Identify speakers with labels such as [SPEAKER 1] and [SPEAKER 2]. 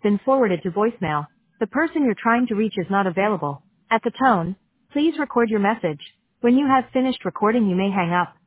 [SPEAKER 1] been forwarded to voicemail. The person you're trying to reach is not available. At the tone, please record your message. When you have finished recording, you may hang up.